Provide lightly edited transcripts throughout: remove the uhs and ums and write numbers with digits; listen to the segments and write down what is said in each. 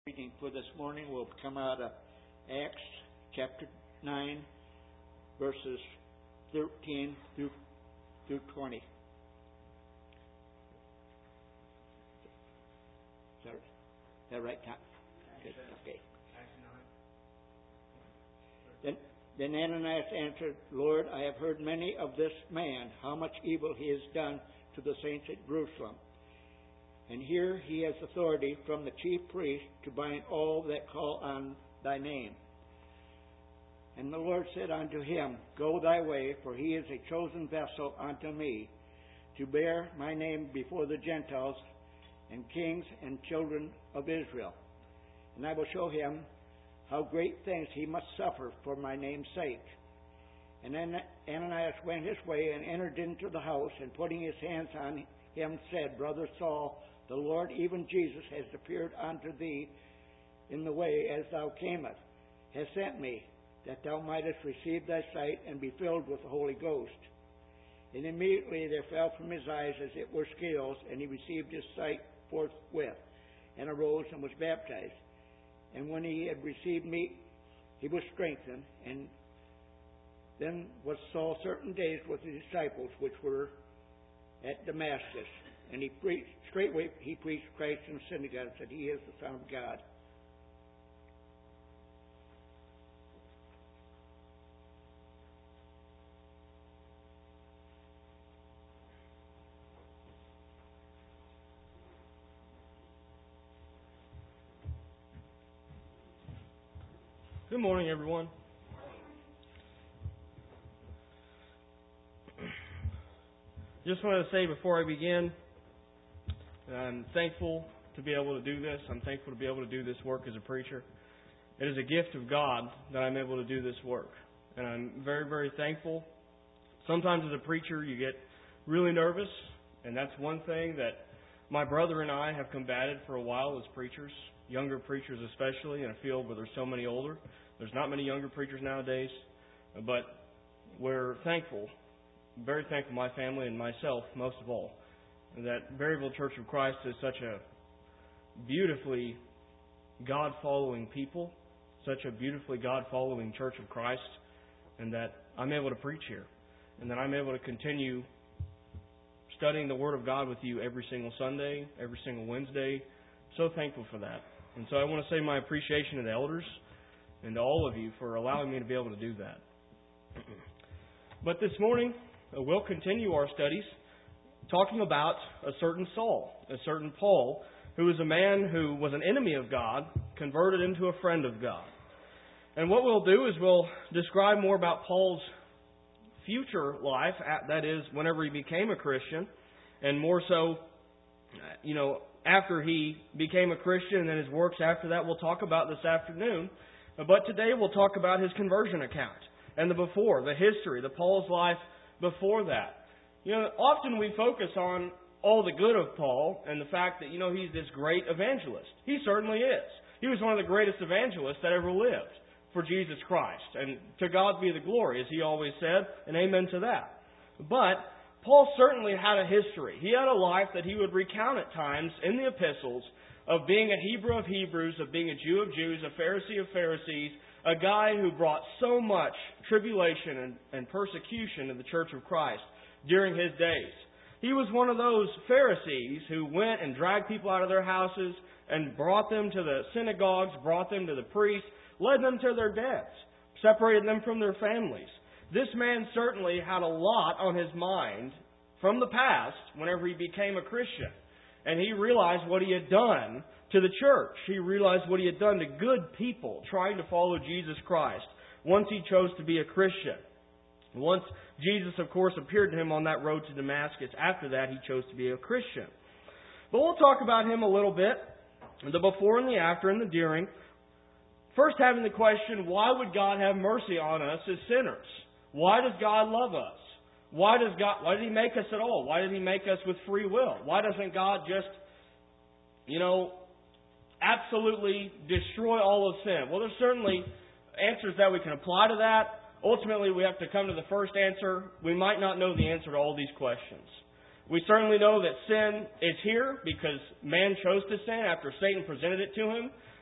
Reading for this morning will come out of Acts chapter 9, verses 13 through 20. Is that right, Tom? Okay. Then Ananias answered, Lord, I have heard many of this man, how much evil he has done to the saints at Jerusalem. And here he has authority from the chief priest to bind all that call on thy name. And the Lord said unto him, Go thy way, for he is a chosen vessel unto me, to bear my name before the Gentiles and kings and children of Israel. And I will show him how great things he must suffer for my name's sake. And then Ananias went his way and entered into the house, and putting his hands on him said, Brother Saul, the Lord, even Jesus, has appeared unto thee in the way as thou camest, has sent me, that thou mightest receive thy sight and be filled with the Holy Ghost. And immediately there fell from his eyes as it were scales, and he received his sight forthwith, and arose and was baptized. And when he had received meat, he was strengthened. And then was Saul certain days with his disciples, which were at Damascus. And straightway he preached Christ in the synagogues, that he is the Son of God. Good morning, everyone. Just wanted to say before I begin, I'm thankful to be able to do this. I'm thankful to be able to do this work as a preacher. It is a gift of God that I'm able to do this work. And I'm very, very thankful. Sometimes as a preacher, you get really nervous. And that's one thing that my brother and I have combated for a while as preachers, younger preachers especially, in a field where there's so many older. There's not many younger preachers nowadays. But we're thankful, very thankful, my family and myself most of all, that Berryville Church of Christ is such a beautifully God-following people, such a beautifully God-following Church of Christ, and that I'm able to preach here, and that I'm able to continue studying the Word of God with you every single Sunday, every single Wednesday. So thankful for that. And so I want to say my appreciation to the elders and to all of you for allowing me to be able to do that. But this morning, we'll continue our studies talking about a certain Saul, a certain Paul, who was a man who was an enemy of God, converted into a friend of God. And what we'll do is we'll describe more about Paul's future life, that is, whenever he became a Christian, and more so, after he became a Christian and then his works after that we'll talk about this afternoon. But today we'll talk about his conversion account and the before, the history, the Paul's life before that. Often we focus on all the good of Paul and the fact that, he's this great evangelist. He certainly is. He was one of the greatest evangelists that ever lived for Jesus Christ. And to God be the glory, as he always said, and amen to that. But Paul certainly had a history. He had a life that he would recount at times in the epistles of being a Hebrew of Hebrews, of being a Jew of Jews, a Pharisee of Pharisees, a guy who brought so much tribulation and persecution to the Church of Christ during his days. He was one of those Pharisees who went and dragged people out of their houses and brought them to the synagogues, brought them to the priests, led them to their deaths, separated them from their families. This man certainly had a lot on his mind from the past whenever he became a Christian. And he realized what he had done to the church. He realized what he had done to good people trying to follow Jesus Christ once he chose to be a Christian. Once Jesus, of course, appeared to him on that road to Damascus, after that he chose to be a Christian. But we'll talk about him a little bit, the before and the after and the during. First having the question, why would God have mercy on us as sinners? Why does God love us? Why did He make us at all? Why did He make us with free will? Why doesn't God just, absolutely destroy all of sin? Well, there's certainly answers that we can apply to that. Ultimately, we have to come to the first answer. We might not know the answer to all these questions. We certainly know that sin is here because man chose to sin after Satan presented it to him.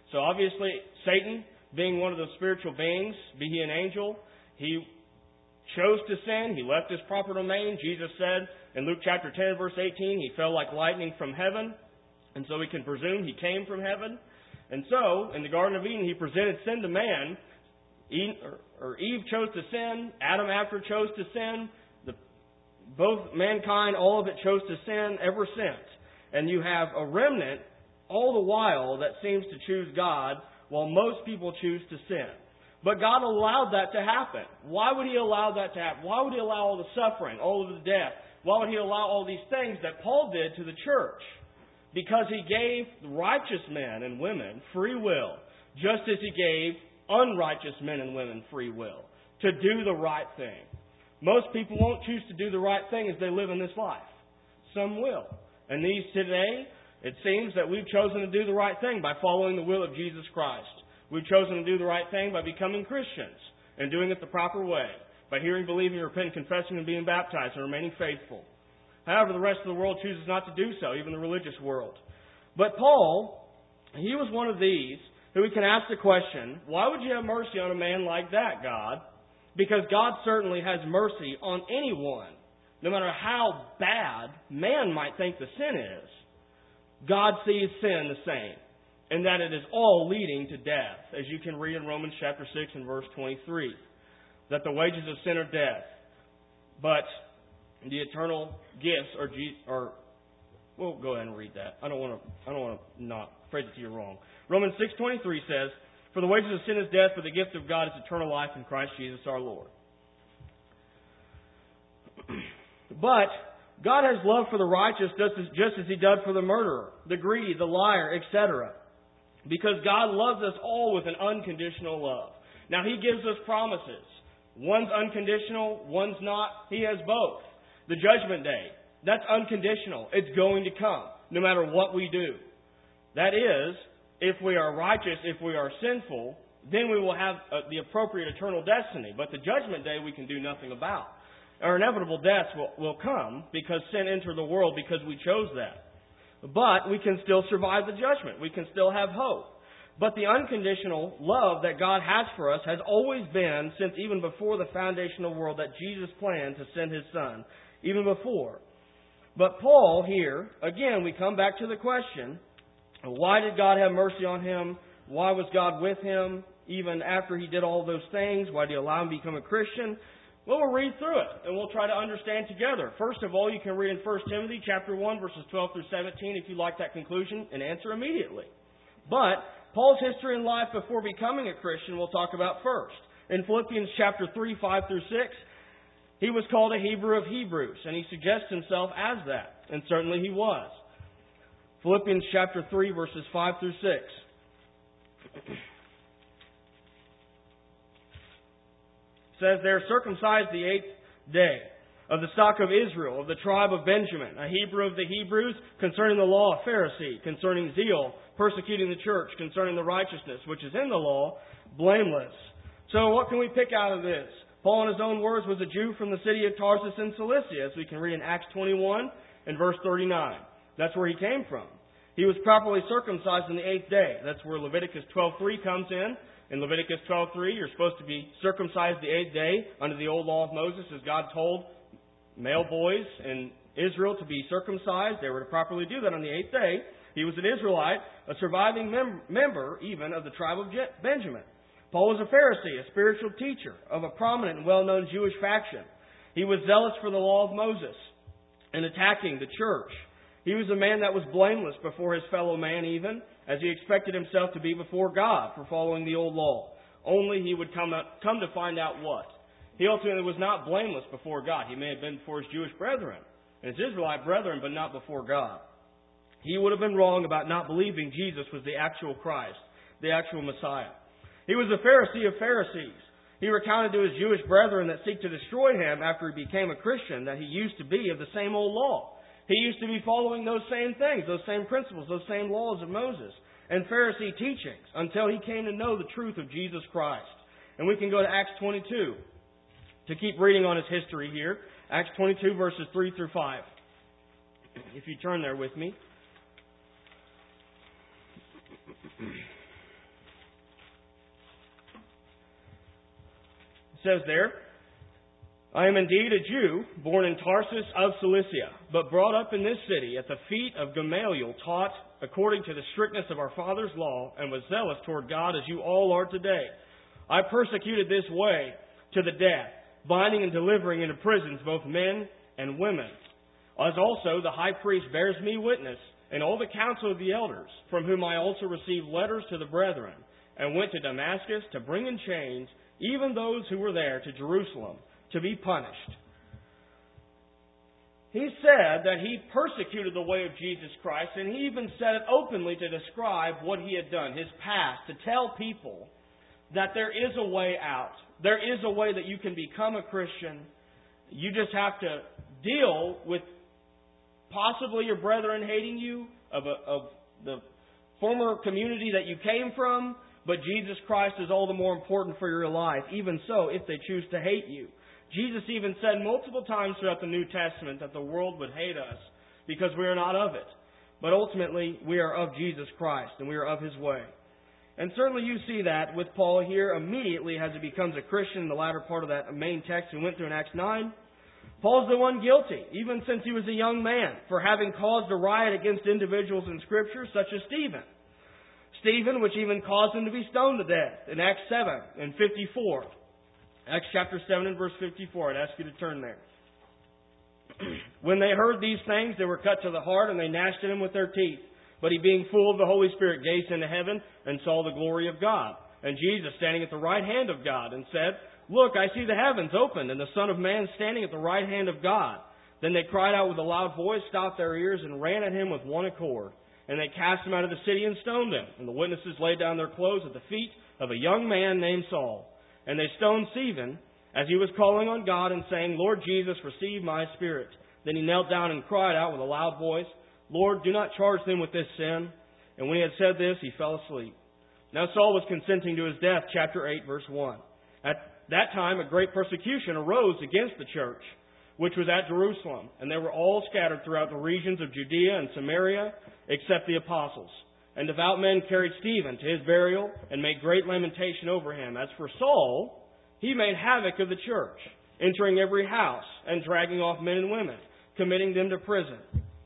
So obviously, Satan, being one of the spiritual beings, be he an angel, he chose to sin. He left his proper domain. Jesus said in Luke chapter 10, verse 18, he fell like lightning from heaven. And so we can presume he came from heaven. And so, in the Garden of Eden, he presented sin to man. Eve chose to sin. Adam after chose to sin. Both mankind, all of it chose to sin ever since. And you have a remnant all the while that seems to choose God, while most people choose to sin. But God allowed that to happen. Why would He allow that to happen? Why would He allow all the suffering, all of the death? Why would He allow all these things that Paul did to the church? Because He gave righteous men and women free will, just as He gave unrighteous men and women free will to do the right thing. Most people won't choose to do the right thing as they live in this life. Some will. And these today, it seems that we've chosen to do the right thing by following the will of Jesus Christ. We've chosen to do the right thing by becoming Christians and doing it the proper way, by hearing, believing, repenting, confessing, and being baptized and remaining faithful. However, the rest of the world chooses not to do so, even the religious world. But Paul, he was one of these who we can ask the question, why would you have mercy on a man like that, God? Because God certainly has mercy on anyone, no matter how bad man might think the sin is. God sees sin the same, and that it is all leading to death, as you can read in Romans chapter 6 and verse 23, that the wages of sin are death, but the eternal gifts are we'll go ahead and read that. I don't want to not phrase it to you wrong. Romans 6:23 says, "For the wages of sin is death, but the gift of God is eternal life in Christ Jesus our Lord." But God has love for the righteous just as He does for the murderer, the greedy, the liar, etc. Because God loves us all with an unconditional love. Now He gives us promises. One's unconditional, one's not. He has both. The judgment day, that's unconditional. It's going to come, no matter what we do. That is, if we are righteous, if we are sinful, then we will have the appropriate eternal destiny. But the judgment day we can do nothing about. Our inevitable deaths will come because sin entered the world because we chose that. But we can still survive the judgment. We can still have hope. But the unconditional love that God has for us has always been, since even before the foundation of the world, that Jesus planned to send His Son, even before. But Paul here, again, we come back to the question, why did God have mercy on him? Why was God with him even after he did all those things? Why did He allow him to become a Christian? Well, we'll read through it, and we'll try to understand together. First of all, you can read in 1 Timothy chapter 1, verses 12 through 17, if you like that conclusion, and answer immediately. But Paul's history and life before becoming a Christian we'll talk about first. In Philippians chapter 3, 5 through 6, he was called a Hebrew of Hebrews, and he suggests himself as that, and certainly he was. Philippians chapter 3, verses 5 through 6. Says, "They are circumcised the 8th day, of the stock of Israel, of the tribe of Benjamin, a Hebrew of the Hebrews, concerning the law, a Pharisee, concerning zeal, persecuting the church, concerning the righteousness which is in the law, blameless." So what can we pick out of this? Paul, in his own words, was a Jew from the city of Tarsus in Cilicia, as we can read in Acts 21 and verse 39. That's where he came from. He was properly circumcised on the 8th day. That's where Leviticus 12:3 comes in. In Leviticus 12:3, you're supposed to be circumcised the 8th day under the old law of Moses, as God told male boys in Israel to be circumcised. They were to properly do that on the 8th day. He was an Israelite, a surviving member even of the tribe of Benjamin. Paul was a Pharisee, a spiritual teacher of a prominent and well-known Jewish faction. He was zealous for the law of Moses and attacking the church. He was a man that was blameless before his fellow man even, as he expected himself to be before God for following the old law. Only he would come to find out what? He ultimately was not blameless before God. He may have been before his Jewish brethren and his Israelite brethren, but not before God. He would have been wrong about not believing Jesus was the actual Christ, the actual Messiah. He was a Pharisee of Pharisees. He recounted to his Jewish brethren that seek to destroy him after he became a Christian that he used to be of the same old law. He used to be following those same things, those same principles, those same laws of Moses and Pharisee teachings until he came to know the truth of Jesus Christ. And we can go to Acts 22 to keep reading on his history here. Acts 22 verses 3 through 5. If you turn there with me. It says there, I am indeed a Jew, born in Tarsus of Cilicia, but brought up in this city at the feet of Gamaliel, taught according to the strictness of our father's law, and was zealous toward God as you all are today. I persecuted this way to the death, binding and delivering into prisons both men and women. As also the high priest bears me witness, and all the council of the elders, from whom I also received letters to the brethren, and went to Damascus to bring in chains even those who were there to Jerusalem, to be punished. He said that he persecuted the way of Jesus Christ, and he even said it openly to describe what he had done, his past, to tell people that there is a way out. There is a way that you can become a Christian. You just have to deal with possibly your brethren hating you, of the former community that you came from, but Jesus Christ is all the more important for your life, even so, if they choose to hate you. Jesus even said multiple times throughout the New Testament that the world would hate us because we are not of it. But ultimately, we are of Jesus Christ and we are of His way. And certainly you see that with Paul here immediately as he becomes a Christian in the latter part of that main text we went through in Acts 9. Paul's the one guilty, even since he was a young man, for having caused a riot against individuals in Scripture such as Stephen. Stephen, which even caused him to be stoned to death in Acts 7 and 54. Acts chapter 7 and verse 54. I'd ask you to turn there. When they heard these things, they were cut to the heart, and they gnashed at him with their teeth. But he, being full of the Holy Spirit, gazed into heaven and saw the glory of God, and Jesus standing at the right hand of God, and said, Look, I see the heavens opened, and the Son of Man standing at the right hand of God. Then they cried out with a loud voice, stopped their ears, and ran at him with one accord. And they cast him out of the city and stoned him. And the witnesses laid down their clothes at the feet of a young man named Saul. And they stoned Stephen, as he was calling on God and saying, Lord Jesus, receive my spirit. Then he knelt down and cried out with a loud voice, Lord, do not charge them with this sin. And when he had said this, he fell asleep. Now Saul was consenting to his death, chapter 8, verse 1. At that time, a great persecution arose against the church, which was at Jerusalem, and they were all scattered throughout the regions of Judea and Samaria, except the apostles. And devout men carried Stephen to his burial, and made great lamentation over him. As for Saul, he made havoc of the church, entering every house, and dragging off men and women, committing them to prison.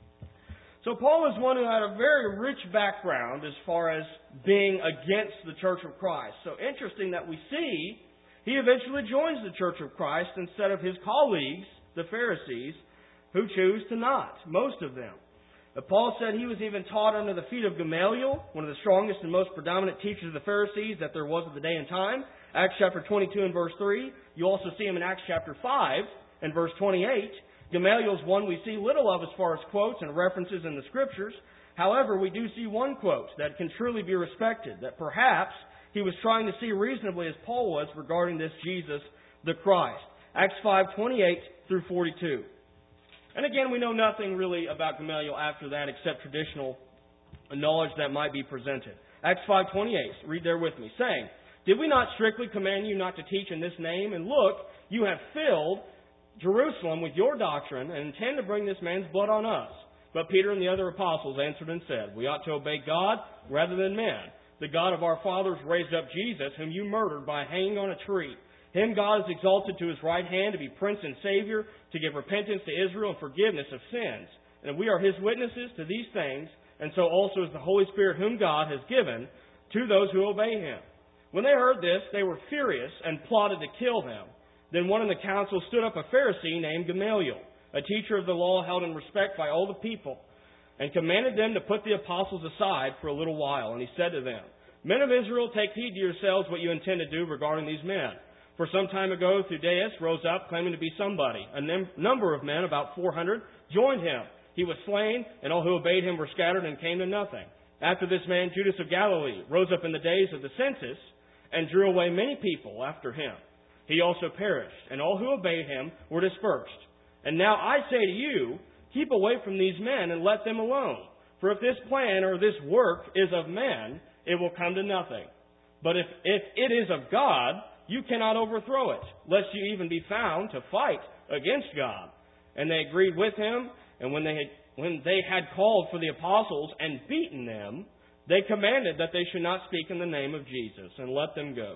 So Paul is one who had a very rich background as far as being against the Church of Christ. So interesting that we see he eventually joins the Church of Christ instead of his colleagues, the Pharisees, who choose to not, most of them. But Paul said he was even taught under the feet of Gamaliel, one of the strongest and most predominant teachers of the Pharisees that there was at the day and time. Acts chapter 22 and verse 3. You also see him in Acts chapter 5 and verse 28. Gamaliel is one we see little of as far as quotes and references in the Scriptures. However, we do see one quote that can truly be respected, that perhaps he was trying to see reasonably as Paul was regarding this Jesus, the Christ. Acts 5:28 through 42. And again, we know nothing really about Gamaliel after that except traditional knowledge that might be presented. Acts 5:28, read there with me, saying, Did we not strictly command you not to teach in this name? And look, you have filled Jerusalem with your doctrine and intend to bring this man's blood on us. But Peter and the other apostles answered and said, We ought to obey God rather than men. The God of our fathers raised up Jesus, whom you murdered by hanging on a tree. Him God has exalted to His right hand to be Prince and Savior, to give repentance to Israel and forgiveness of sins. And we are His witnesses to these things, and so also is the Holy Spirit whom God has given to those who obey Him. When they heard this, they were furious and plotted to kill them. Then one in the council stood up, a Pharisee named Gamaliel, a teacher of the law held in respect by all the people, and commanded them to put the apostles aside for a little while. And he said to them, Men of Israel, take heed to yourselves what you intend to do regarding these men. For some time ago, Theudas rose up, claiming to be somebody. A number of men, about 400, joined him. He was slain, and all who obeyed him were scattered and came to nothing. After this man, Judas of Galilee, rose up in the days of the census and drew away many people after him. He also perished, and all who obeyed him were dispersed. And now I say to you, keep away from these men and let them alone. For if this plan or this work is of men, it will come to nothing. But if it is of God, you cannot overthrow it, lest you even be found to fight against God. And they agreed with him, and when they had called for the apostles and beaten them, they commanded that they should not speak in the name of Jesus, and let them go.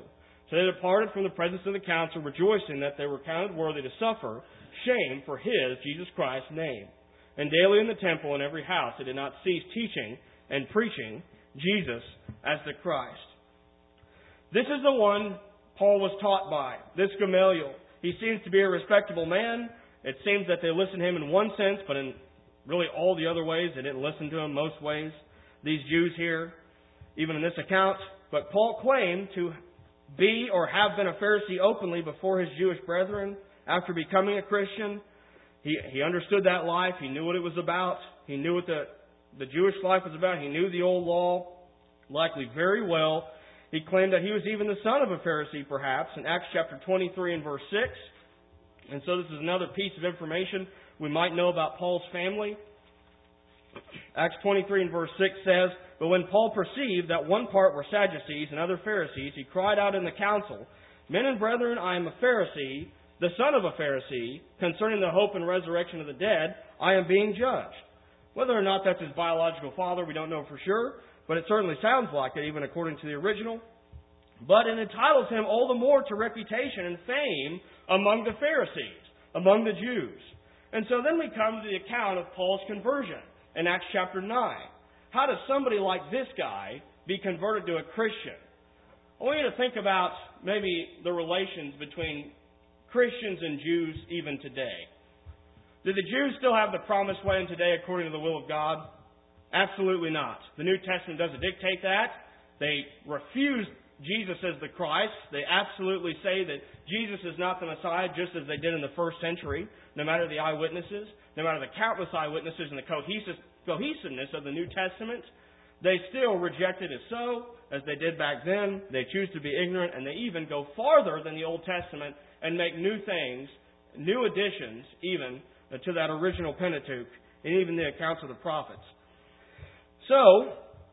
So they departed from the presence of the council, rejoicing that they were counted worthy to suffer shame for His, Jesus Christ's, name. And daily in the temple and every house they did not cease teaching and preaching Jesus as the Christ. This is the one Paul was taught by, this Gamaliel. He seems to be a respectable man. It seems that they listened to him in one sense, but in really all the other ways, they didn't listen to him most ways. These Jews here, even in this account. But Paul claimed to be or have been a Pharisee openly before his Jewish brethren after becoming a Christian. He understood that life. He knew what it was about. He knew what the Jewish life was about. He knew the old law likely very well. He claimed that he was even the son of a Pharisee, perhaps, in Acts chapter 23 and verse 6. And so this is another piece of information we might know about Paul's family. Acts 23 and verse 6 says, "But when Paul perceived that one part were Sadducees and other Pharisees, he cried out in the council, 'Men and brethren, I am a Pharisee, the son of a Pharisee. Concerning the hope and resurrection of the dead, I am being judged.'" Whether or not that's his biological father, we don't know for sure, but it certainly sounds like it, even according to the original. But it entitles him all the more to reputation and fame among the Pharisees, among the Jews. And so then we come to the account of Paul's conversion in Acts chapter 9. How does somebody like this guy be converted to a Christian? I want you to think about maybe the relations between Christians and Jews even today. Do the Jews still have the promised land today according to the will of God? Absolutely not. The New Testament doesn't dictate that. They refuse Jesus as the Christ. They absolutely say that Jesus is not the Messiah, just as they did in the first century, no matter the eyewitnesses, no matter the countless eyewitnesses and the cohesiveness of the New Testament. They still reject it as they did back then. They choose to be ignorant, and they even go farther than the Old Testament and make new things, new additions even, to that original Pentateuch, and even the accounts of the prophets. So,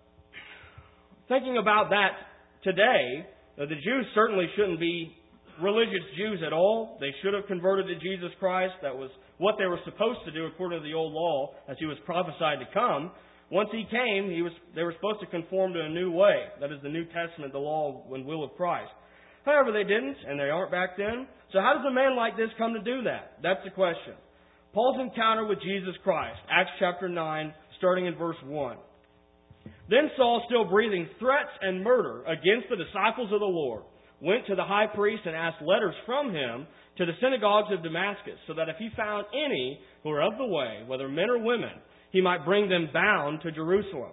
thinking about that today, the Jews certainly shouldn't be religious Jews at all. They should have converted to Jesus Christ. That was what they were supposed to do according to the old law as He was prophesied to come. Once He came, they were supposed to conform to a new way. That is the New Testament, the law and will of Christ. However, they didn't, and they aren't back then. So how does a man like this come to do that? That's the question. Paul's encounter with Jesus Christ, Acts chapter 9, starting in verse 1. "Then Saul, still breathing threats and murder against the disciples of the Lord, went to the high priest and asked letters from him to the synagogues of Damascus, so that if he found any who were of the way, whether men or women, he might bring them bound to Jerusalem."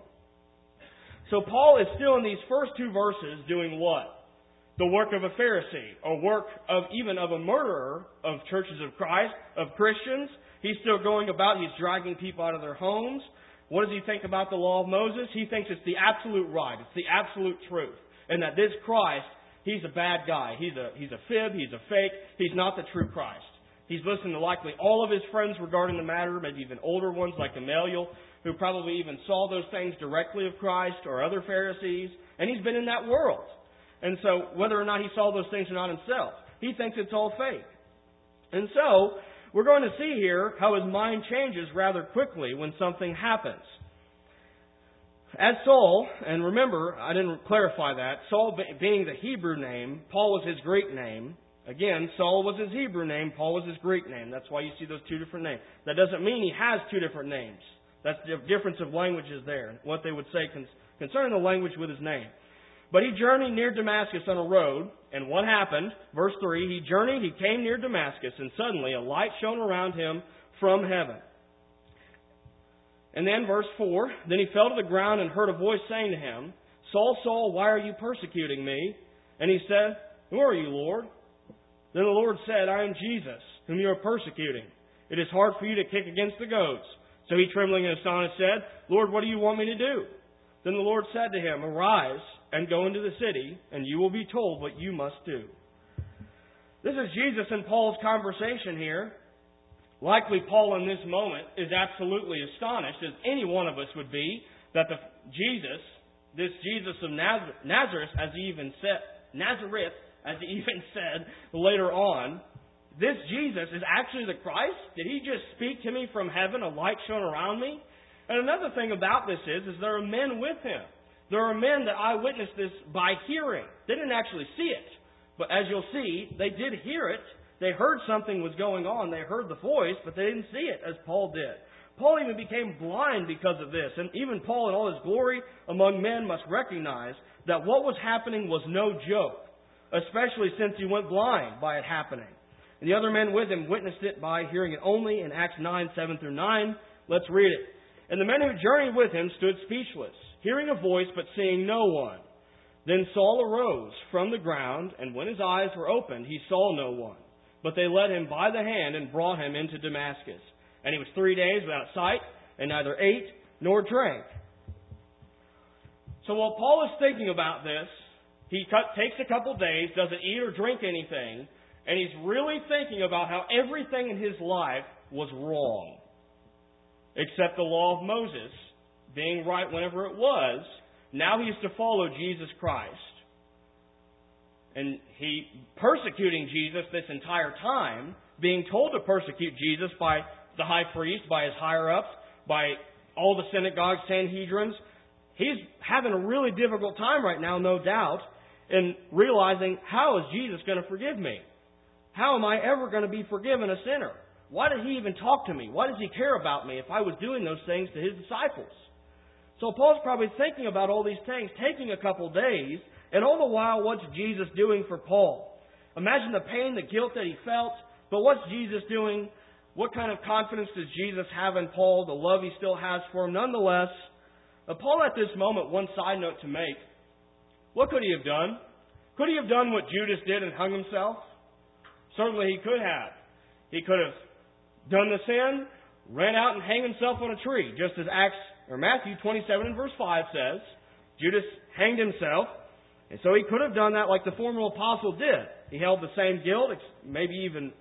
So Paul is still in these first two verses doing what? The work of a Pharisee, or work of even of a murderer of churches of Christ, of Christians. He's still going about, he's dragging people out of their homes. What does he think about the law of Moses? He thinks it's the absolute right, it's the absolute truth. And that this Christ, he's a bad guy. He's a fib, he's a fake, he's not the true Christ. He's listened to likely all of his friends regarding the matter, maybe even older ones like Gamaliel, who probably even saw those things directly of Christ, or other Pharisees, and he's been in that world. And so, whether or not he saw those things or not himself, he thinks it's all fake. And so, we're going to see here how his mind changes rather quickly when something happens. As Saul, and remember, I didn't clarify that, Saul being the Hebrew name, Paul was his Greek name. Again, Saul was his Hebrew name, Paul was his Greek name. That's why you see those two different names. That doesn't mean he has two different names. That's the difference of languages there, what they would say concerning the language with his name. But he journeyed near Damascus on a road, and what happened? Verse 3, he came near Damascus, and suddenly a light shone around him from heaven. And then verse 4, then he fell to the ground and heard a voice saying to him, "Saul, Saul, why are you persecuting me?" And he said, "Who are you, Lord?" Then the Lord said, "I am Jesus, whom you are persecuting. It is hard for you to kick against the goads." So he, trembling and astonished, said, "Lord, what do you want me to do?" Then the Lord said to him, "Arise and go into the city, and you will be told what you must do." This is Jesus and Paul's conversation here. Likely Paul in this moment is absolutely astonished, as any one of us would be, that this Jesus of Nazareth, as he even said later on, this Jesus is actually the Christ? Did he just speak to me from heaven? A light shone around me? And another thing about this is there are men with him. There are men that eyewitnessed this by hearing. They didn't actually see it, But as you'll see, they did hear it. They heard something was going on. They heard the voice, but they didn't see it as Paul did. Paul even became blind because of this. And even Paul in all his glory among men must recognize that what was happening was no joke, especially since he went blind by it happening. And the other men with him witnessed it by hearing it only in Acts 9, 7 through 9. Let's read it. And the men who journeyed with him stood speechless, hearing a voice but seeing no one. Then Saul arose from the ground, and when his eyes were opened, he saw no one. But they led him by the hand and brought him into Damascus. And he was 3 days without sight, and neither ate nor drank. So while Paul is thinking about this, he takes a couple days, doesn't eat or drink anything, and he's really thinking about how everything in his life was wrong. Except the law of Moses being right whenever it was. Now he's to follow Jesus Christ. And he persecuting Jesus this entire time, being told to persecute Jesus by the high priest, by his higher-ups, by all the synagogues, Sanhedrins. He's having a really difficult time right now, no doubt, in realizing, how is Jesus going to forgive me? How am I ever going to be forgiven a sinner? Why did he even talk to me? Why does he care about me if I was doing those things to his disciples? So Paul's probably thinking about all these things, taking a couple days, and all the while, what's Jesus doing for Paul? Imagine the pain, the guilt that he felt, but what's Jesus doing? What kind of confidence does Jesus have in Paul, the love he still has for him? Nonetheless, Paul at this moment, one side note to make, what could he have done? Could he have done what Judas did and hung himself? Certainly he could have. He could have done the sin, ran out and hanged himself on a tree, just as Matthew 27 and verse 5 says. Judas hanged himself, and so he could have done that like the former apostle did. He held the same guilt, maybe even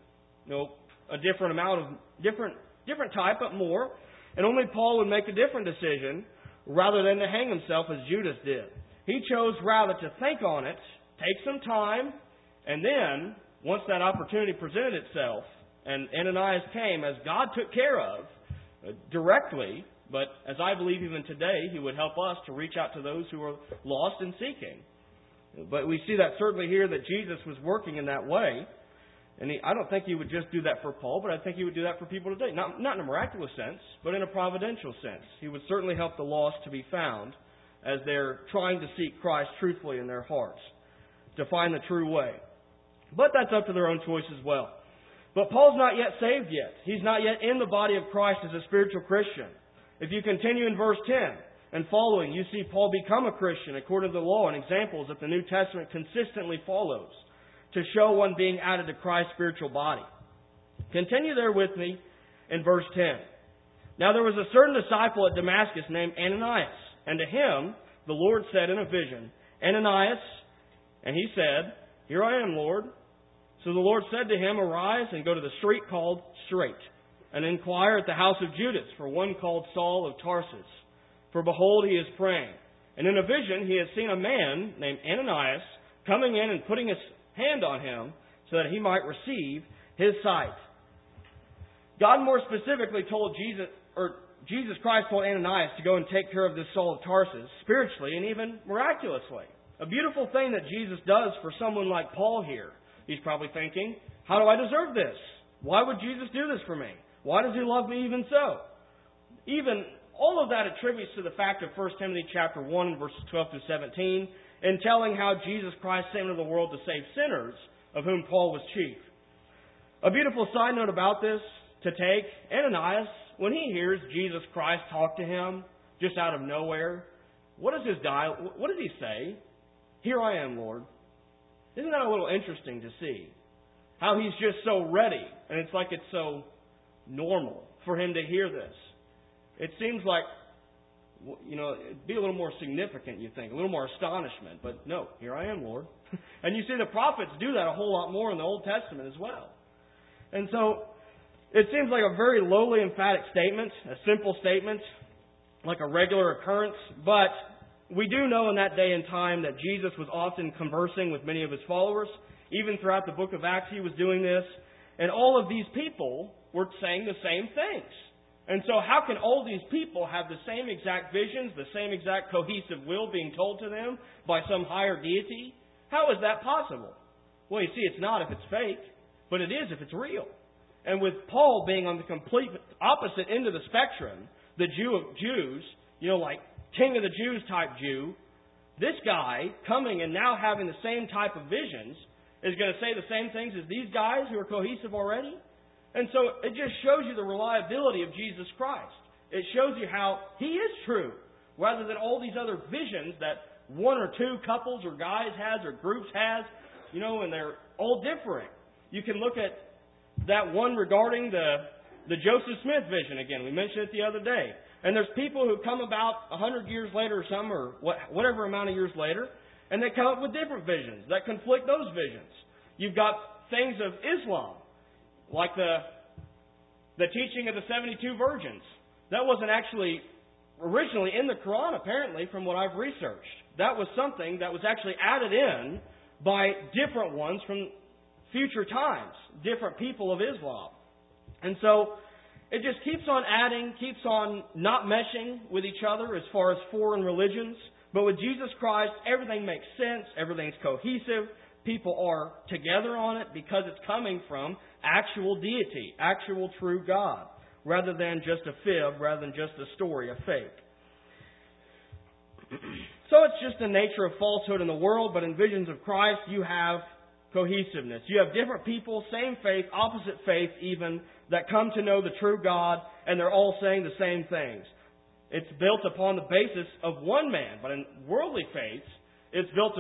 a different amount of different type, but more. And only Paul would make a different decision rather than to hang himself as Judas did. He chose rather to think on it, take some time, and then, once that opportunity presented itself, and Ananias came, as God took care of directly, but as I believe even today, He would help us to reach out to those who are lost and seeking. But we see that certainly here that Jesus was working in that way. And I don't think He would just do that for Paul, but I think He would do that for people today. Not in a miraculous sense, but in a providential sense. He would certainly help the lost to be found as they're trying to seek Christ truthfully in their hearts, to find the true way. But that's up to their own choice as well. But Paul's not yet saved yet. He's not yet in the body of Christ as a spiritual Christian. If you continue in verse 10 and following, you see Paul become a Christian according to the law and examples that the New Testament consistently follows to show one being added to Christ's spiritual body. Continue there with me in verse 10. Now there was a certain disciple at Damascus named Ananias, and to him the Lord said in a vision, Ananias, and he said, Here I am, Lord. So the Lord said to him, Arise and go to the street called Straight, and inquire at the house of Judas for one called Saul of Tarsus. For behold, he is praying. And in a vision he has seen a man named Ananias coming in and putting his hand on him so that he might receive his sight. God more specifically told Jesus Christ told Ananias to go and take care of this Saul of Tarsus spiritually and even miraculously. A beautiful thing that Jesus does for someone like Paul here. He's probably thinking, how do I deserve this? Why would Jesus do this for me? Why does He love me even so? Even all of that attributes to the fact of 1 Timothy chapter 1, verses 12 through 17, in telling how Jesus Christ came into the world to save sinners, of whom Paul was chief. A beautiful side note about this to take, Ananias, when he hears Jesus Christ talk to him just out of nowhere, what does he say? Here I am, Lord. Isn't that a little interesting to see? How he's just so ready, and it's like it's so normal for him to hear this. It seems like, it'd be a little more significant, you think, a little more astonishment. But no, here I am, Lord. And you see the prophets do that a whole lot more in the Old Testament as well. And so, it seems like a very lowly, emphatic statement, a simple statement, like a regular occurrence, but we do know in that day and time that Jesus was often conversing with many of His followers. Even throughout the book of Acts, He was doing this. And all of these people were saying the same things. And so how can all these people have the same exact visions, the same exact cohesive will being told to them by some higher deity? How is that possible? Well, you see, it's not if it's fake, but it is if it's real. And with Paul being on the complete opposite end of the spectrum, the Jew of Jews, like King of the Jews type Jew, this guy coming and now having the same type of visions is going to say the same things as these guys who are cohesive already. And so it just shows you the reliability of Jesus Christ. It shows you how He is true, rather than all these other visions that one or two couples or guys has or groups has, and they're all different. You can look at that one regarding the Joseph Smith vision again. We mentioned it the other day. And there's people who come about 100 years later or some, or whatever amount of years later, and they come up with different visions that conflict those visions. You've got things of Islam, like the teaching of the 72 virgins. That wasn't actually originally in the Quran, apparently, from what I've researched. That was something that was actually added in by different ones from future times, different people of Islam. And so it just keeps on adding, keeps on not meshing with each other as far as foreign religions. But with Jesus Christ, everything makes sense, everything's cohesive, people are together on it because it's coming from actual deity, actual true God, rather than just a fib, rather than just a story, a fake. So it's just the nature of falsehood in the world, but in visions of Christ you have cohesiveness. You have different people, same faith, opposite faith even, that come to know the true God, and they're all saying the same things. It's built upon the basis of one man, but in worldly faiths, it's built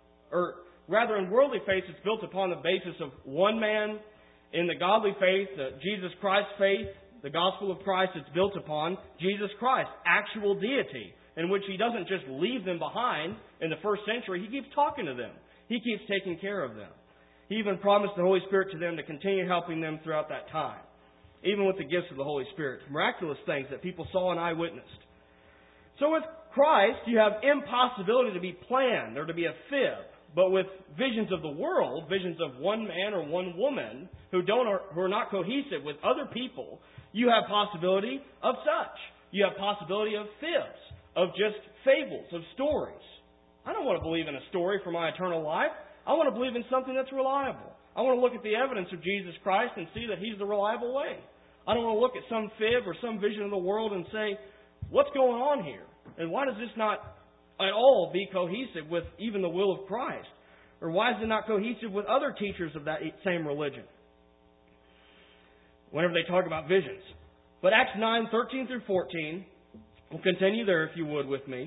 upon the basis of one man. In the godly faith, the Jesus Christ faith, the gospel of Christ, it's built upon Jesus Christ, actual deity, in which He doesn't just leave them behind in the first century. He keeps talking to them. He keeps taking care of them. He even promised the Holy Spirit to them to continue helping them throughout that time, even with the gifts of the Holy Spirit. Miraculous things that people saw and eyewitnessed. So with Christ, you have impossibility to be planned or to be a fib. But with visions of the world, visions of one man or one woman who are not cohesive with other people, you have possibility of such. You have possibility of fibs, of just fables, of stories. I don't want to believe in a story for my eternal life. I want to believe in something that's reliable. I want to look at the evidence of Jesus Christ and see that He's the reliable way. I don't want to look at some fib or some vision of the world and say, what's going on here? And why does this not at all be cohesive with even the will of Christ? Or why is it not cohesive with other teachers of that same religion? Whenever they talk about visions. But Acts 9:13 through 14, we'll continue there if you would with me.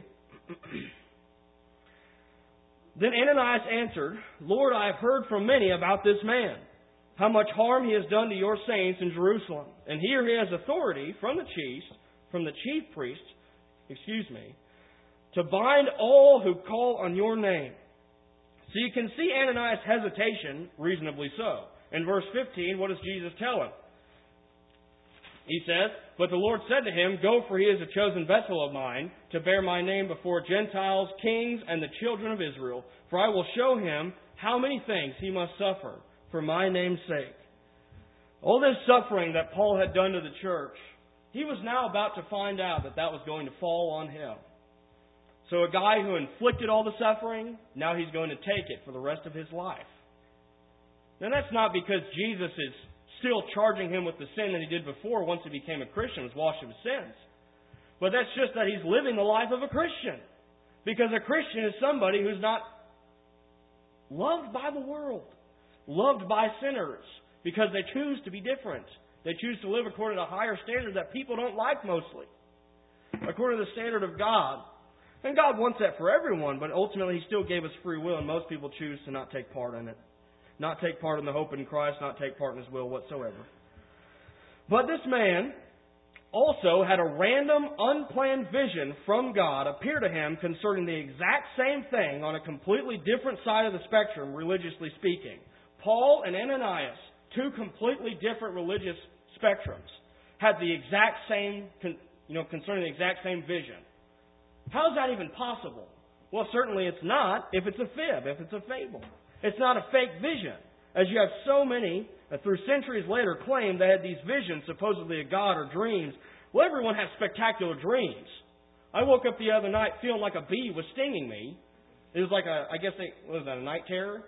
Then Ananias answered, Lord, I have heard from many about this man, how much harm he has done to your saints in Jerusalem. And here he has authority from the chief priest, to bind all who call on your name. So you can see Ananias' hesitation, reasonably so. In verse 15, what does Jesus tell him? He says, But the Lord said to him, Go, for he is a chosen vessel of mine, to bear my name before Gentiles, kings, and the children of Israel. For I will show him how many things he must suffer for my name's sake. All this suffering that Paul had done to the church, he was now about to find out that was going to fall on him. So a guy who inflicted all the suffering, now he's going to take it for the rest of his life. Now that's not because Jesus is still charging him with the sin that he did before once he became a Christian, was washed of his sins. But that's just that he's living the life of a Christian. Because a Christian is somebody who's not loved by the world, loved by sinners, because they choose to be different. They choose to live according to a higher standard that people don't like mostly, according to the standard of God. And God wants that for everyone, but ultimately He still gave us free will, and most people choose to not take part in it. Not take part in the hope in Christ, not take part in His will whatsoever. But this man also had a random, unplanned vision from God appear to him concerning the exact same thing on a completely different side of the spectrum, religiously speaking. Paul and Ananias, two completely different religious spectrums, had the exact same, concerning the exact same vision. How is that even possible? Well, certainly it's not if it's a fib, if it's a fable. It's not a fake vision. As you have so many, through centuries later, claim they had these visions, supposedly of God or dreams. Well, everyone has spectacular dreams. I woke up the other night feeling like a bee was stinging me. It was like a night terror?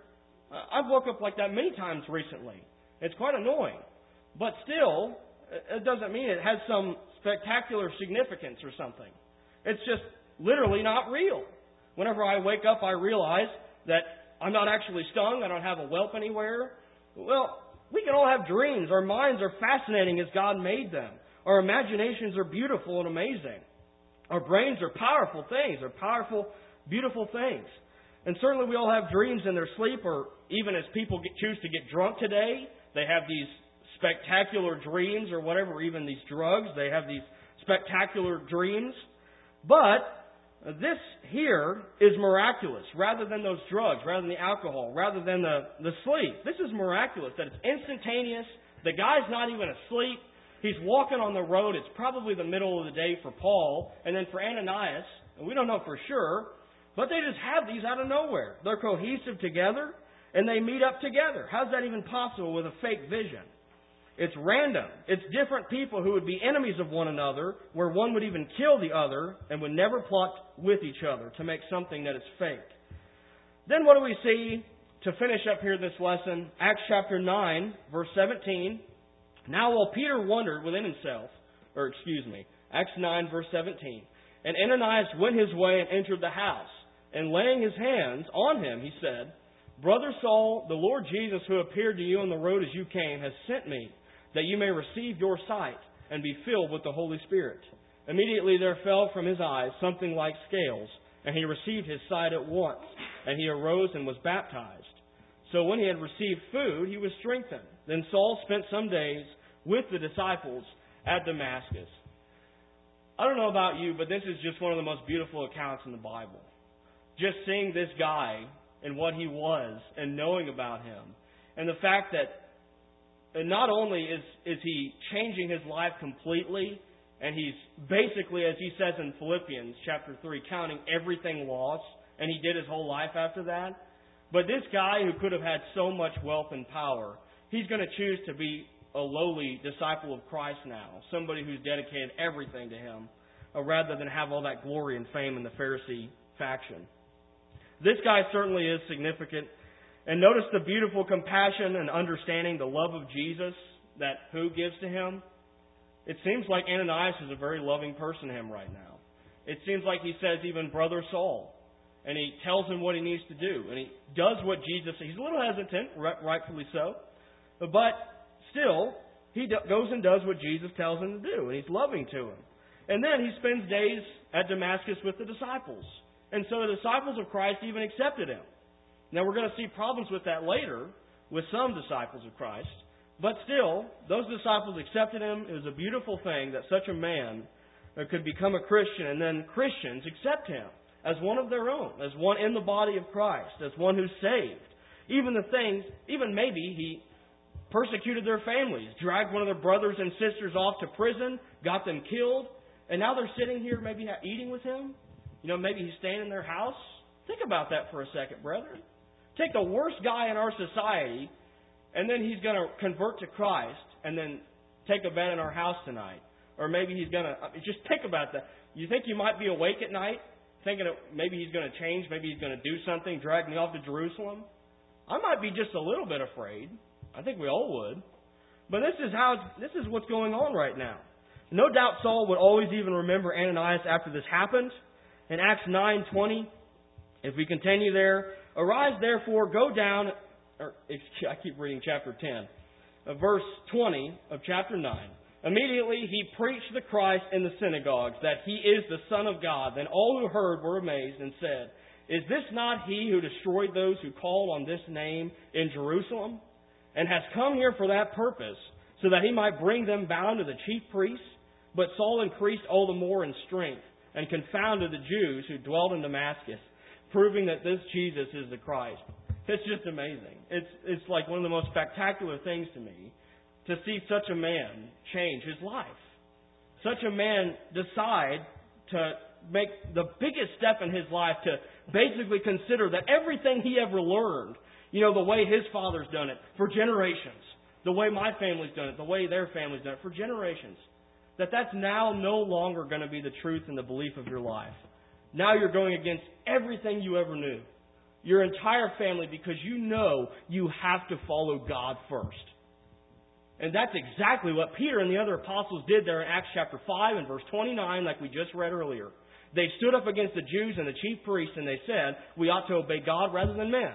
I've woke up like that many times recently. It's quite annoying. But still, it doesn't mean it has some spectacular significance or something. It's just literally not real. Whenever I wake up, I realize that I'm not actually stung. I don't have a whelp anywhere. Well, we can all have dreams. Our minds are fascinating as God made them. Our imaginations are beautiful and amazing. Our brains are powerful things. They're powerful, beautiful things. And certainly we all have dreams in their sleep, or even as people choose to get drunk today, they have these spectacular dreams or whatever, even these drugs. They have these spectacular dreams. But this here is miraculous, rather than those drugs, rather than the alcohol, rather than the sleep. This is miraculous, that it's instantaneous. The guy's not even asleep. He's walking on the road. It's probably the middle of the day for Paul. And then for Ananias, and we don't know for sure, but they just have these out of nowhere. They're cohesive together, and they meet up together. How's that even possible with a fake vision? It's random. It's different people who would be enemies of one another, where one would even kill the other and would never plot with each other to make something that is fake. Then what do we see to finish up here this lesson? Acts chapter 9, verse 17. Now while Peter wondered within himself, Acts 9, verse 17. And Ananias went his way and entered the house. And laying his hands on him, he said, Brother Saul, the Lord Jesus, who appeared to you on the road as you came, has sent me, that you may receive your sight and be filled with the Holy Spirit. Immediately there fell from his eyes something like scales, and he received his sight at once, and he arose and was baptized. So when he had received food, he was strengthened. Then Saul spent some days with the disciples at Damascus. I don't know about you, but this is just one of the most beautiful accounts in the Bible. Just seeing this guy and what he was and knowing about him, and the fact that not only is he changing his life completely, and he's basically, as he says in Philippians chapter 3, counting everything lost, and he did his whole life after that. But this guy who could have had so much wealth and power, he's going to choose to be a lowly disciple of Christ now, somebody who's dedicated everything to him, rather than have all that glory and fame in the Pharisee faction. This guy certainly is significant. And notice the beautiful compassion and understanding, the love of Jesus that who gives to him. It seems like Ananias is a very loving person to him right now. It seems like he says even Brother Saul. And he tells him what he needs to do. And he does what Jesus says. He's a little hesitant, rightfully so. But still, he goes and does what Jesus tells him to do. And he's loving to him. And then he spends days at Damascus with the disciples. And so the disciples of Christ even accepted him. Now we're going to see problems with that later with some disciples of Christ. But still, those disciples accepted him. It was a beautiful thing that such a man could become a Christian, and then Christians accept him as one of their own, as one in the body of Christ, as one who's saved. Even maybe he persecuted their families, dragged one of their brothers and sisters off to prison, got them killed, and now they're sitting here maybe eating with him. Maybe he's staying in their house. Think about that for a second, brethren. Take the worst guy in our society, and then he's going to convert to Christ, and then take a bed in our house tonight. Or maybe he's going to... Just think about that. You think you might be awake at night, thinking maybe he's going to change, maybe he's going to do something, drag me off to Jerusalem? I might be just a little bit afraid. I think we all would. But this is what's going on right now. No doubt Saul would always even remember Ananias after this happened. In Acts 9:20, if we continue there, arise therefore, go down, I keep reading chapter 10, verse 20 of chapter 9. Immediately he preached the Christ in the synagogues, that he is the Son of God. Then all who heard were amazed and said, Is this not he who destroyed those who called on this name in Jerusalem? And has come here for that purpose, so that he might bring them bound to the chief priests? But Saul increased all the more in strength, and confounded the Jews who dwelt in Damascus, proving that this Jesus is the Christ. It's just amazing. It's like one of the most spectacular things to me to see such a man change his life. Such a man decide to make the biggest step in his life to basically consider that everything he ever learned, the way his father's done it for generations, the way my family's done it, the way their family's done it for generations, that's now no longer going to be the truth and the belief of your life. Now you're going against everything you ever knew. your entire family, because you know you have to follow God first. And that's exactly what Peter and the other apostles did there in Acts chapter 5 and verse 29, like we just read earlier. They stood up against the Jews and the chief priests and they said, we ought to obey God rather than men.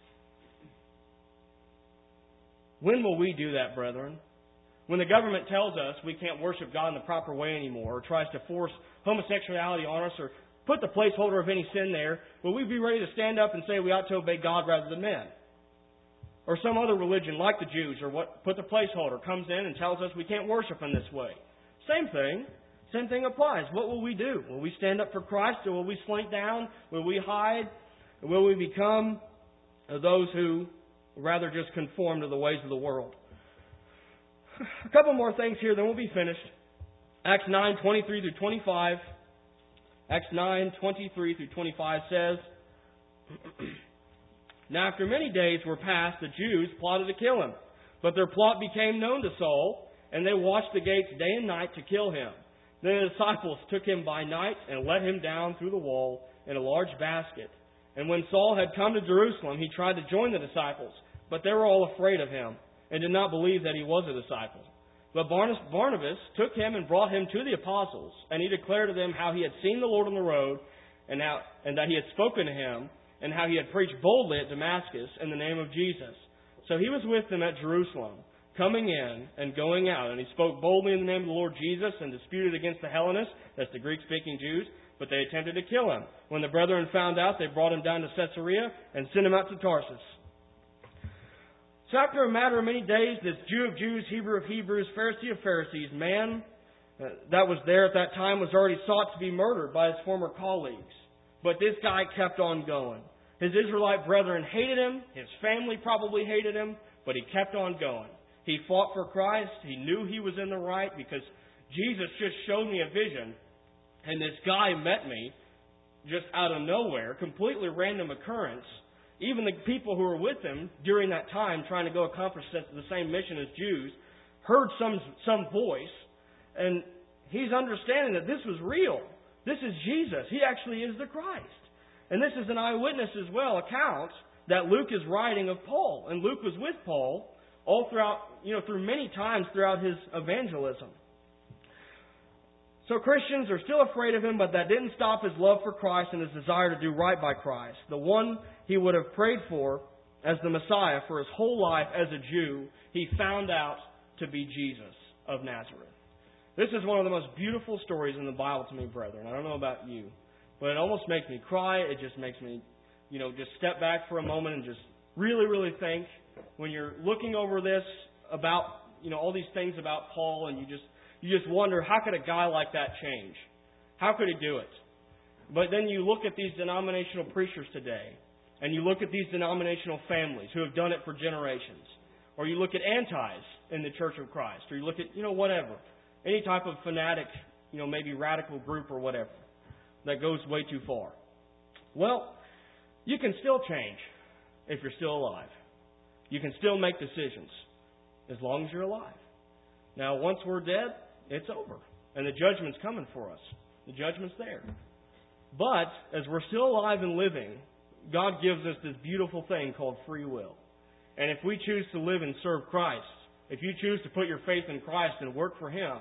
When will we do that, brethren? When the government tells us we can't worship God in the proper way anymore, or tries to force homosexuality on us, or put the placeholder of any sin there, will we be ready to stand up and say we ought to obey God rather than men? Or some other religion like the Jews, or what put the placeholder, comes in and tells us we can't worship in this way. Same thing. Same thing applies. What will we do? Will we stand up for Christ, or will we slink down? Will we hide? Or will we become those who rather just conform to the ways of the world? A couple more things here, then we'll be finished. Acts 9:23 through 25. Acts 9:23 through 25 says, Now after many days were passed, the Jews plotted to kill him. But their plot became known to Saul, and they watched the gates day and night to kill him. Then the disciples took him by night and let him down through the wall in a large basket. And when Saul had come to Jerusalem, he tried to join the disciples, but they were all afraid of him and did not believe that he was a disciple. But Barnabas took him and brought him to the apostles, and he declared to them how he had seen the Lord on the road, and that he had spoken to him, and how he had preached boldly at Damascus in the name of Jesus. So he was with them at Jerusalem, coming in and going out, and he spoke boldly in the name of the Lord Jesus, and disputed against the Hellenists, that's the Greek-speaking Jews, but they attempted to kill him. When the brethren found out, they brought him down to Caesarea and sent him out to Tarsus. So after a matter of many days, this Jew of Jews, Hebrew of Hebrews, Pharisee of Pharisees, man that was there at that time was already sought to be murdered by his former colleagues. But this guy kept on going. His Israelite brethren hated him. His family probably hated him. But he kept on going. He fought for Christ. He knew he was in the right because Jesus just showed me a vision. And this guy met me just out of nowhere, completely random occurrence. Even the people who were with him during that time trying to go accomplish the same mission as Jews heard some voice, and he's understanding that this was real. This is Jesus. He actually is the Christ. And this is an eyewitness as well account that Luke is writing of Paul. And Luke was with Paul all throughout, through many times throughout his evangelism. So Christians are still afraid of him, but that didn't stop his love for Christ and his desire to do right by Christ. The one he would have prayed for as the Messiah for his whole life as a Jew, he found out to be Jesus of Nazareth. This is one of the most beautiful stories in the Bible to me, brethren. I don't know about you, but it almost makes me cry. It just makes me, just step back for a moment and just really, really think when you're looking over this about, all these things about Paul, and you just wonder, how could a guy like that change? How could he do it? But then you look at these denominational preachers today, and you look at these denominational families who have done it for generations. Or you look at antis in the Church of Christ. Or you look at, whatever. Any type of fanatic, maybe radical group or whatever that goes way too far. Well, you can still change if you're still alive. You can still make decisions as long as you're alive. Now, once we're dead, it's over. And the judgment's coming for us. The judgment's there. But as we're still alive and living, God gives us this beautiful thing called free will. And if we choose to live and serve Christ, if you choose to put your faith in Christ and work for Him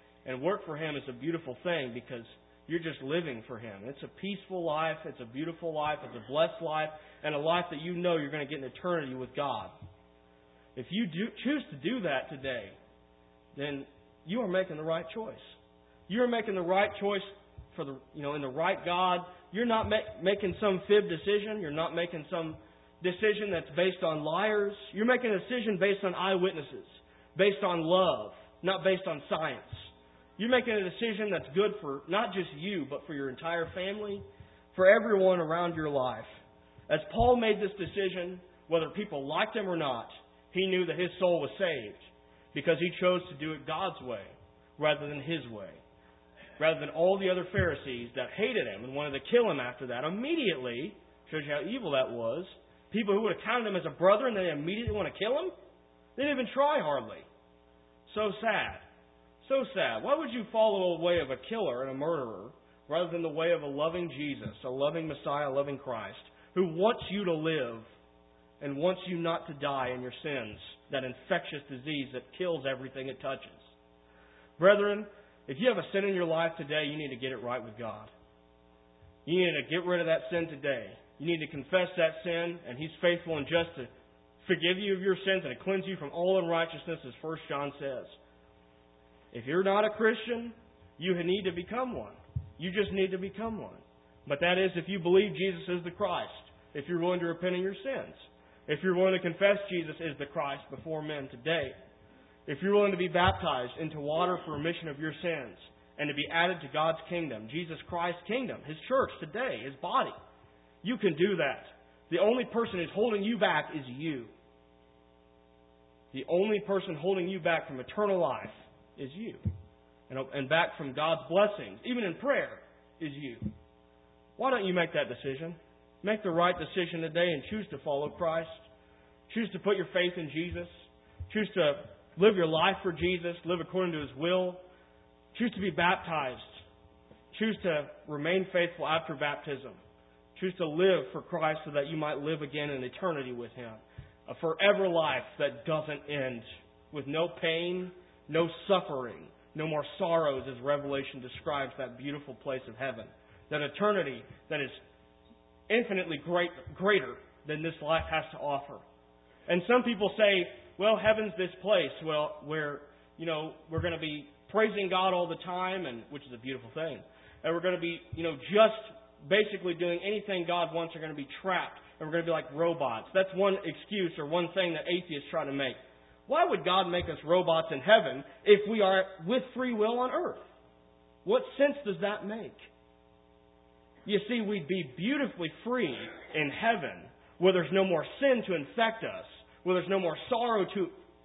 is a beautiful thing because you're just living for Him. It's a peaceful life, it's a beautiful life, it's a blessed life, and a life that you know you're going to get an eternity with God. If you choose to do that today, then you are making the right choice. You are making the right choice for in the right God. You're not making some fib decision. You're not making some decision that's based on liars. You're making a decision based on eyewitnesses, based on love, not based on science. You're making a decision that's good for not just you, but for your entire family, for everyone around your life. As Paul made this decision, whether people liked him or not, he knew that his soul was saved because he chose to do it God's way rather than his way. Rather than all the other Pharisees that hated him and wanted to kill him after that. Immediately, shows you how evil that was, people who would have counted him as a brother and they immediately want to kill him? They didn't even try hardly. So sad. So sad. Why would you follow the way of a killer and a murderer rather than the way of a loving Jesus, a loving Messiah, a loving Christ, who wants you to live and wants you not to die in your sins, that infectious disease that kills everything it touches. Brethren, if you have a sin in your life today, you need to get it right with God. You need to get rid of that sin today. You need to confess that sin, and He's faithful and just to forgive you of your sins and to cleanse you from all unrighteousness, as 1 John says. If you're not a Christian, you need to become one. You just need to become one. But that is if you believe Jesus is the Christ, if you're willing to repent of your sins, if you're willing to confess Jesus is the Christ before men today, if you're willing to be baptized into water for remission of your sins and to be added to God's kingdom, Jesus Christ's kingdom, His church today, His body, you can do that. The only person who's holding you back is you. The only person holding you back from eternal life is you. And back from God's blessings, even in prayer, is you. Why don't you make that decision? Make the right decision today and choose to follow Christ. Choose to put your faith in Jesus. Choose to live your life for Jesus. Live according to His will. Choose to be baptized. Choose to remain faithful after baptism. Choose to live for Christ so that you might live again in eternity with Him. A forever life that doesn't end, with no pain, no suffering, no more sorrows, as Revelation describes that beautiful place of heaven. That eternity that is infinitely greater than this life has to offer. And some people say, well, heaven's this place, where we're going to be praising God all the time, and which is a beautiful thing. And we're going to be, just basically doing anything God wants. We're going to be trapped, and we're going to be like robots. That's one excuse or one thing that atheists try to make. Why would God make us robots in heaven if we are with free will on earth? What sense does that make? You see, we'd be beautifully free in heaven, where there's no more sin to infect us, where there's no more sorrow to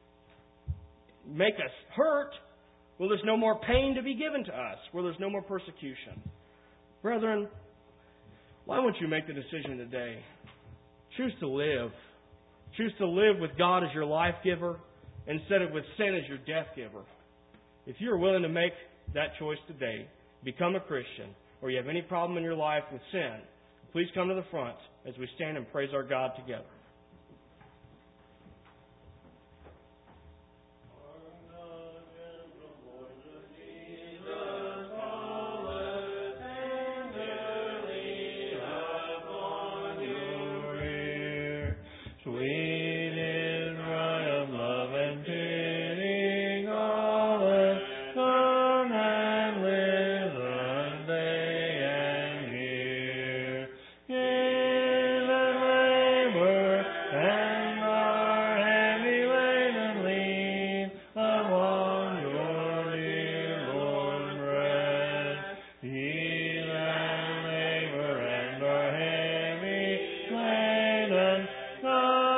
make us hurt, where there's no more pain to be given to us, where there's no more persecution. Brethren, why won't you make the decision today? Choose to live. Choose to live with God as your life giver instead of with sin as your death giver. If you're willing to make that choice today, become a Christian, or you have any problem in your life with sin, please come to the front as we stand and praise our God together. Come